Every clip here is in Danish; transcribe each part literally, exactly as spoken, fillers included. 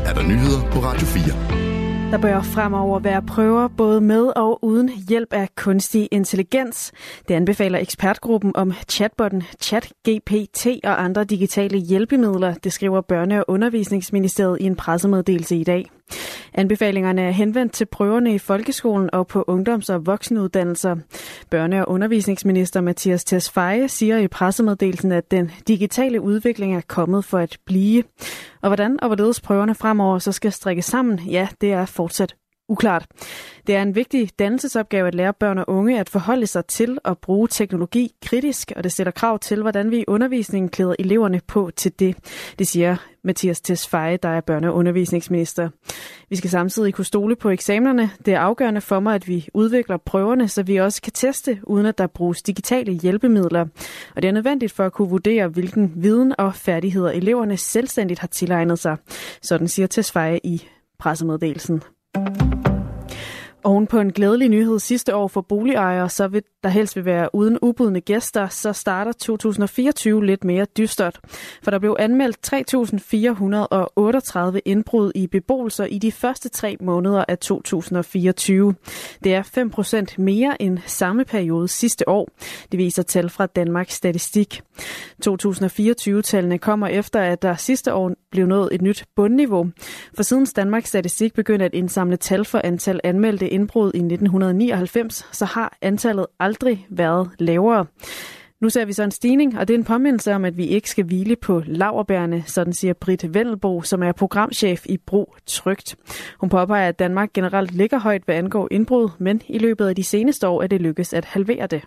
er der nyheder på Radio fire. Der bør fremover være prøver både med og uden hjælp af kunstig intelligens. Det anbefaler ekspertgruppen om chatbotten ChatGPT og andre digitale hjælpemidler, det skriver Børne- og Undervisningsministeriet i en pressemeddelelse i dag. Anbefalingerne er henvendt til prøverne i folkeskolen og på ungdoms- og voksenuddannelser. Børne- og Undervisningsminister Mattias Tesfaye siger i pressemeddelelsen, at den digitale udvikling er kommet for at blive. Og hvordan og hvorledes prøverne fremover så skal strikkes sammen, ja, det er fortsat uklart. Det er en vigtig dannelsesopgave at lære børn og unge at forholde sig til og bruge teknologi kritisk, og det stiller krav til, hvordan vi i undervisningen klæder eleverne på til det. Det siger Mattias Tesfaye, der er børne- og undervisningsminister. Vi skal samtidig kunne stole på eksamenerne. Det er afgørende for mig, at vi udvikler prøverne, så vi også kan teste, uden at der bruges digitale hjælpemidler. Og det er nødvendigt for at kunne vurdere, hvilken viden og færdigheder eleverne selvstændigt har tilegnet sig. Sådan siger Tesfaye i pressemeddelelsen. Oven på en glædelig nyhed sidste år for boligejere, så vil der helst vil være uden ubudne gæster, så starter to tusind og fireogtyve lidt mere dystert. For der blev anmeldt tre tusind fire hundrede og otteogtredive indbrud i beboelser i de første tre måneder af to tusind og fireogtyve. Det er fem procent mere end samme periode sidste år. Det viser tal fra Danmarks Statistik. to tusind og fireogtyve-tallene kommer efter, at der sidste år blev nået et nyt bundniveau. For siden Danmarks Statistik begyndte at indsamle tal for antal anmeldte indbrud i nitten nioghalvfems, så har antallet aldrig været lavere. Nu ser vi så en stigning, og det er en påmindelse om, at vi ikke skal hvile på laurbærrene, sådan siger Britt Vendelbo, som er programchef i Brug Trygt. Hun påpeger, at Danmark generelt ligger højt, hvad angår indbrud, men i løbet af de seneste år er det lykkedes at halvere det.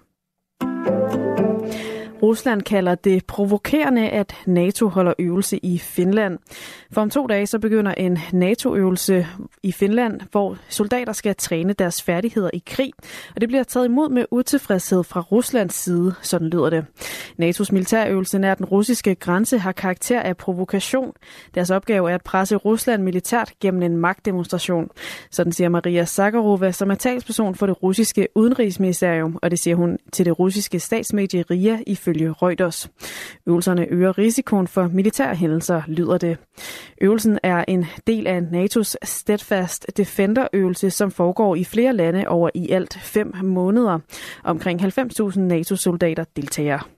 Rusland kalder det provokerende, at NATO holder øvelse i Finland. For om to dage så begynder en NATO-øvelse i Finland, hvor soldater skal træne deres færdigheder i krig. Og det bliver taget imod med utilfredshed fra Ruslands side, sådan lyder det. N A T O's militærøvelse nær den russiske grænse har karakter af provokation. Deres opgave er at presse Rusland militært gennem en magtdemonstration. Sådan siger Maria Zakharova, som er talsperson for det russiske udenrigsministerium, og det siger hun til det russiske statsmedie R I A i ifølge Reuters. Øvelserne øger risikoen for militære hændelser, lyder det. Øvelsen er en del af N A T O's Steadfast Defender-øvelse, som foregår i flere lande over i alt fem måneder. Omkring halvfems tusind NATO-soldater deltager.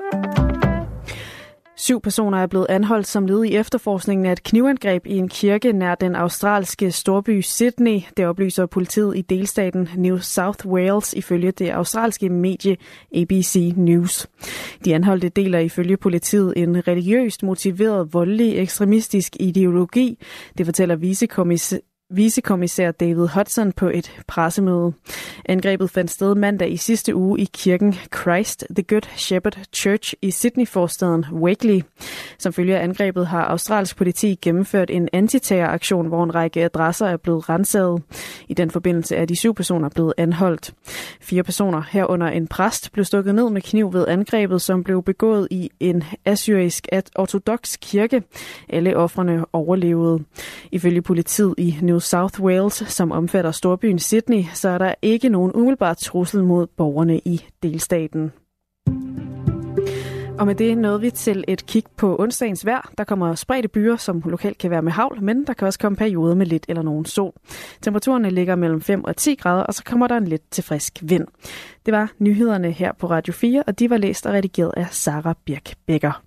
Syv personer er blevet anholdt som led i efterforskningen af et knivangreb i en kirke nær den australske storby Sydney. Det oplyser politiet i delstaten New South Wales ifølge det australske medie A B C News. De anholdte deler ifølge politiet en religiøst motiveret voldelig ekstremistisk ideologi. Det fortæller vicekommissær Vicekommissær David Hudson på et pressemøde. Angrebet fandt sted mandag i sidste uge i kirken Christ the Good Shepherd Church i Sydney-forstaden Wakely. Som følge af angrebet har australsk politi gennemført en antiterroraktion, hvor en række adresser er blevet ransaget. I den forbindelse er de syv personer blevet anholdt. Fire personer, herunder en præst, blev stukket ned med kniv ved angrebet, som blev begået i en assyrisk ortodoks kirke. Alle ofrene overlevede. Ifølge politiet i New South Wales, som omfatter storbyen Sydney, så er der ikke nogen umiddelbar trussel mod borgerne i delstaten. Og med det nåede vi til et kig på onsdagens vejr. Der kommer spredte byer, som lokalt kan være med hagl, men der kan også komme perioder med lidt eller nogen sol. Temperaturerne ligger mellem fem og ti grader, og så kommer der en lidt til frisk vind. Det var nyhederne her på Radio fire, og de var læst og redigeret af Sara Birk Becker.